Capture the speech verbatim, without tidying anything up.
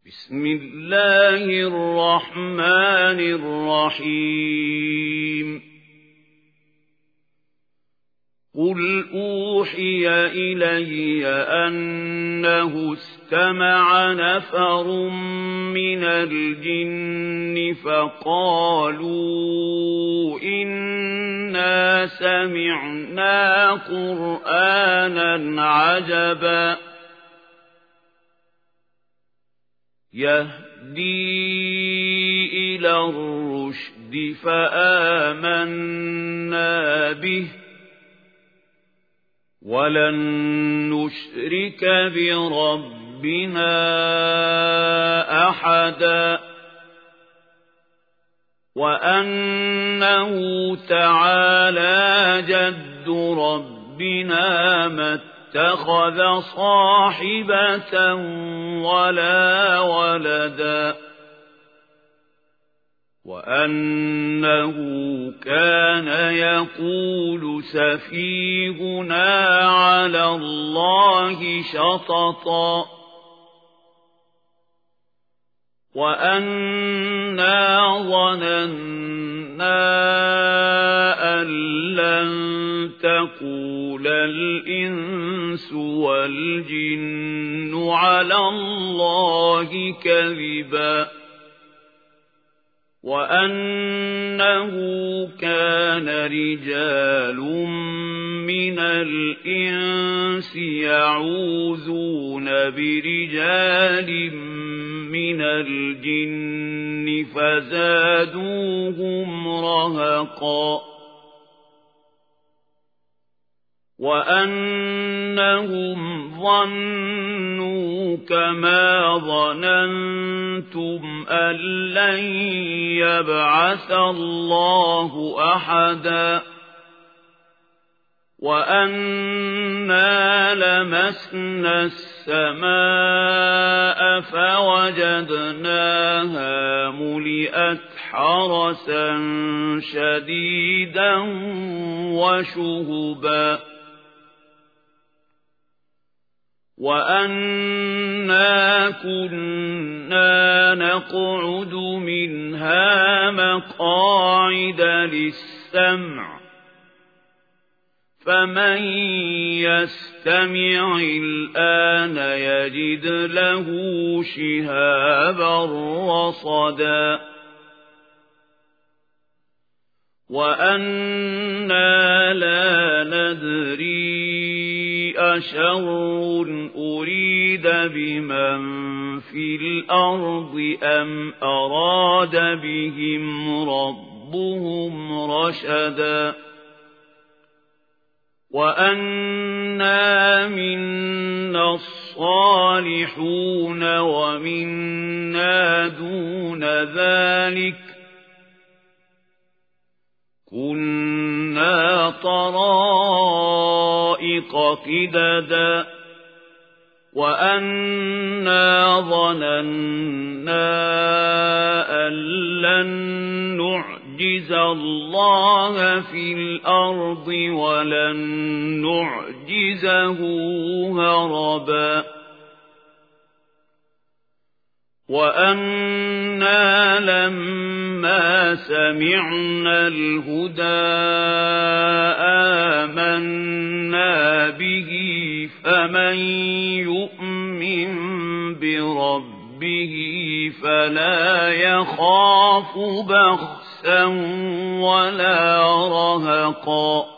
بسم الله الرحمن الرحيم قل أوحي إلي أنه استمع نفر من الجن فقالوا إنا سمعنا قرآنا عجبا يهدي إلى الرشد فآمنا به ولن نشرك بربنا أحدا وأنه تعالى جد ربنا ما اتخذ صاحبة ولا ولدا وأنه كان يقول سفيهنا على الله شططا وأنا ظننا أن لن تقول الإنس والجن على الله كذبا وأنه كان رجال من الإنس يعوذون برجال من الجن فزادوهم رهقا وأنهم ظنوا كما ظننتم أن لن يبعث الله أحدا وأنا لمسنا السماء فوجدناها ملئت حرسا شديدا وشهبا وأنا كنا نقعد منها مقاعد للسمع فمن يستمع الآن يجد له شهابا رصدا وأنا لا ندري أشر أريد بمن في الأرض أم أراد بهم ربهم رشدا وأنا منا الصالحون ومنا دون ذلك كنا طرائق قددا وأنا ظننا أن لن نعجز الله في الأرض ولن نعجزه هربا وأنا لما سمعنا الهدى آمنا به فمن يؤمن بربه فلا يخاف بخسا ولا رهقا